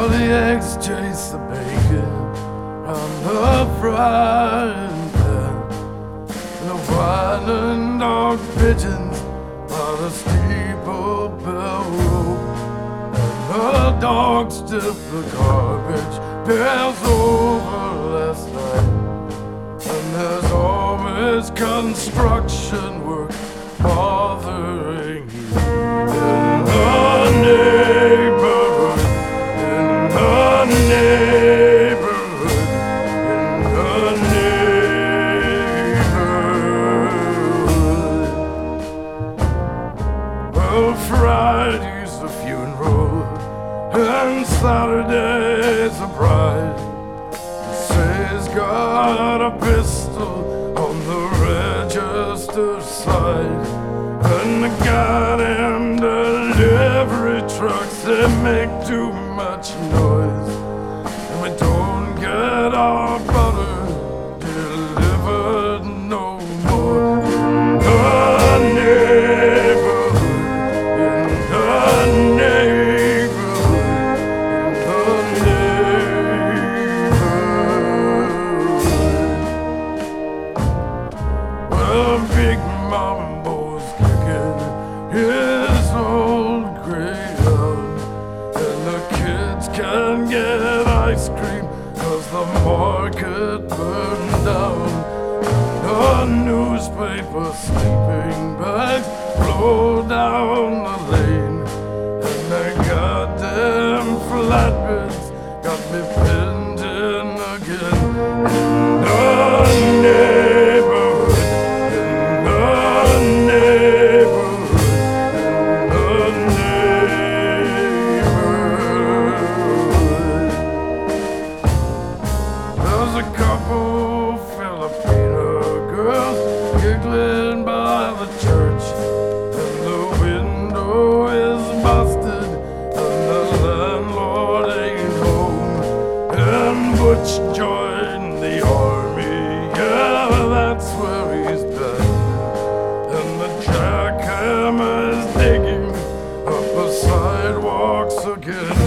Well, the eggs chase the bacon on the frying pan, and the whining dog pigeons by the steeple bell rope, and the dogs stiff the garbage pails over last night, and there's always construction work bothering you in the neighborhood, in the neighborhood, in the neighborhood. Well, Friday's the funeral and Saturday's a bride. Say's got a pistol on the register side, and the goddamn delivery trucks, they make too much noise, and we don't get our butter delivered no more. In the neighborhood, in the neighborhood, in the neighborhood. Well, Big Mambo's kicking his old greyhound, and the kids can't get ice cream 'cause the market burned down. The newspaper sleeping bags blow down the lane, and the goddamn flatbeds got me pinned in again. In the neighborhood, in the neighborhood, in the neighborhood. There's a couple Filipino girls giggling by the church, and the window is busted, and the landlord ain't home, and Butch joined the army, yeah, that's where he's been, and the jackhammer's digging up the sidewalks again.